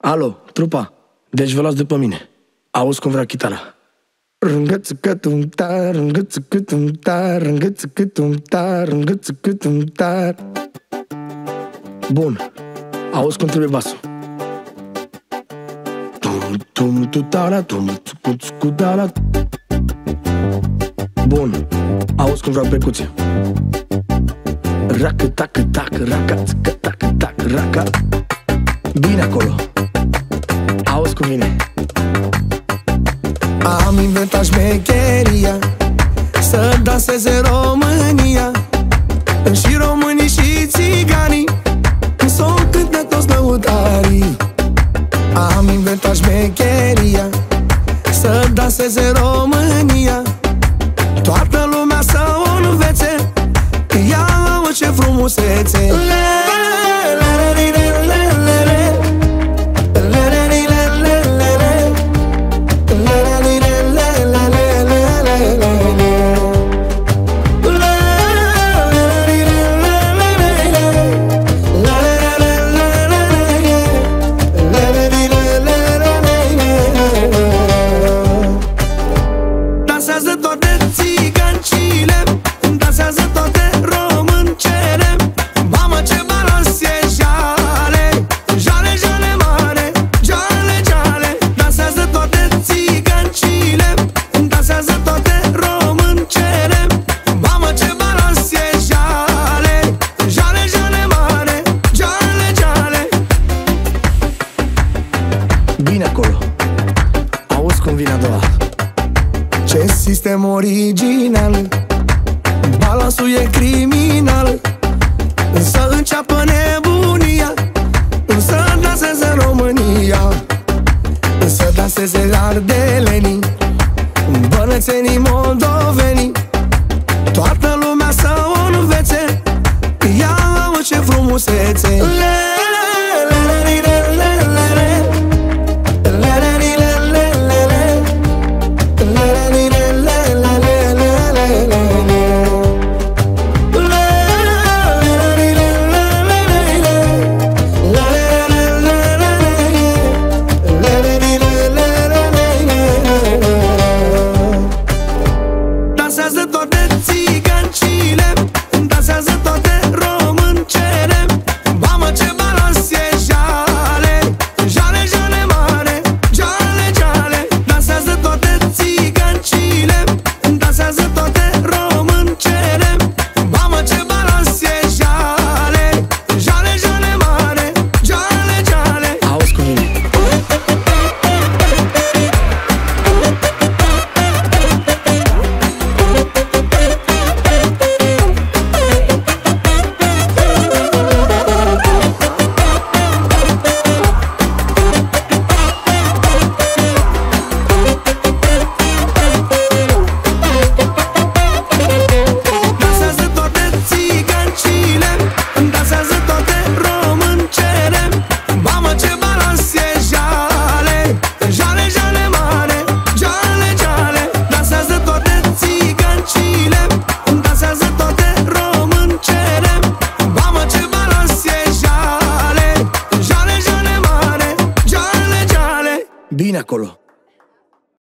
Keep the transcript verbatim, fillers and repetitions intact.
Alo, trupa, deci vă las după mine. Auzi cum vrea chitara. Rângățăcătum-tar, rângățăcătum-tar, rângățăcătum-tar, rângățăcătum-tar. Bun, auzi cum trebuie basul. Bun, auzi cum vreau percuția. Racă, tacă, tacă, raca, țăcă, tacă, tacă, raca. Bine acolo. Auzi cum vine. Am inventat șmecheria să danseze România. Și românii și țiganii s-o cântă toți lăutarii. Am inventat șmecheria să danseze România. Toată lumea să o învețe. Ia ce frumusețe. Dansează toate țigancile, dansează toate româncele. Mamă, ce balans e jale, jale, jale mare, jale, jale. Dansează toate țigancile, dansează toate româncele. Mamă, ce balans e jale, jale, jale mare, jale, jale. Bine acolo. Auzi cum vine a doua. Ce sistem original, balansul e criminal. Să înceapă nebunia, să danseze România. Să danseze ardelenii, bănățenii, moldovenii. Toată lumea să o învețe. Ia ce frumusețe. Dansează toate țigancile, dansează toate româncele. Mamă, ce balans e jale, jale, jale mare, jale, jale. Dansează toate țigancile, dansează toate româncele. Mamă, ce balans e jale, jale, jale mare, jale, jale. Auzi cum vine. Bine acolo.